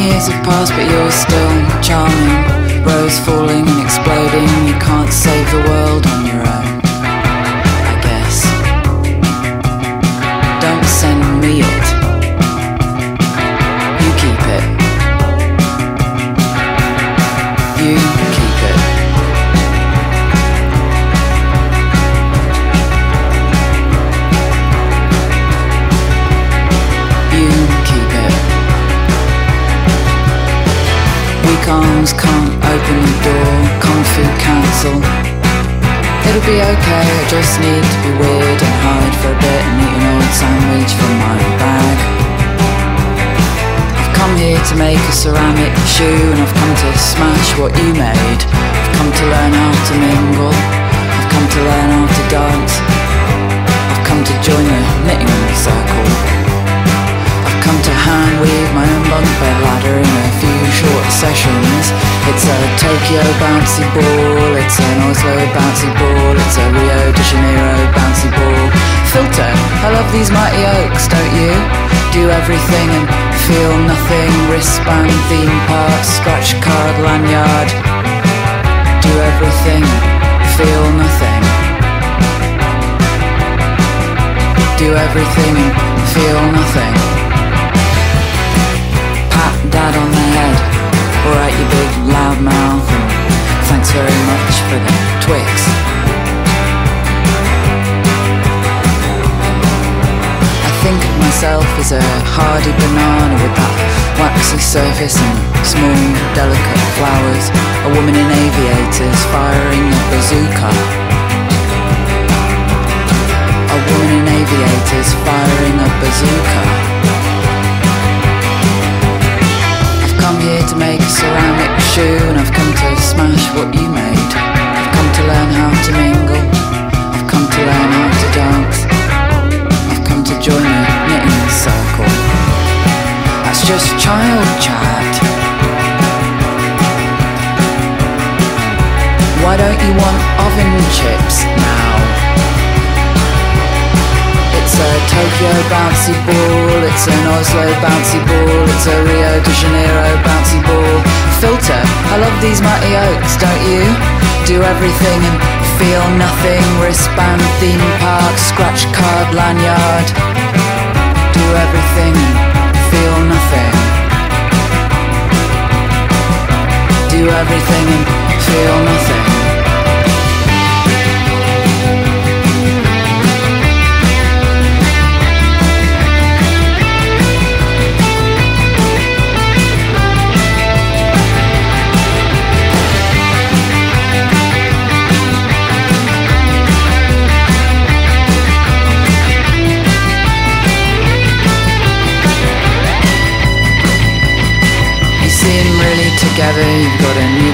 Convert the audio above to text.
years have passed, but you're still charming. Rose falling and exploding. You can't save the world on your own, I guess. Don't send me it. You keep it. You keep it. You keep it. Weak arms can't open the door. Kung Fu cancel. It'll be okay, I just need to be weird and hide for a bit and eat an old sandwich from my bag. I've come here to make a ceramic shoe and I've come to smash what you made. I've come to learn how to mingle. I've come to learn how to dance. I've come to join the knitting circle. I've come to hand weave my own bunk bed ladder in a few short sessions. It's a Tokyo bouncy ball, it's an Oslo bouncy ball, it's a Rio de Janeiro bouncy ball. Filter, I love these mighty oaks, don't you? Do everything and feel nothing. Wristband, theme park, scratch card, lanyard. Do everything, feel nothing. Do everything and feel nothing. Pat dad on the head. Alright, you big loud mouth, and thanks very much for the Twix. I think of myself as a hardy banana with that waxy surface and small, delicate flowers. A woman in aviators firing a bazooka. A woman in aviators firing a bazooka. I've come here to make a ceramic shoe and I've come to smash what you made. I've come to learn how to mingle. I've come to learn how to dance. I've come to join a knitting circle. That's just child chat. Why don't you want oven chips now? It's a Tokyo bouncy ball, it's an Oslo bouncy ball, it's a Rio de Janeiro bouncy ball. Filter, I love these mighty oaks, don't you? Do everything and feel nothing. Wristband, theme park, scratch card, lanyard. Do everything and feel nothing. Do everything and feel nothing. Together, you've got a new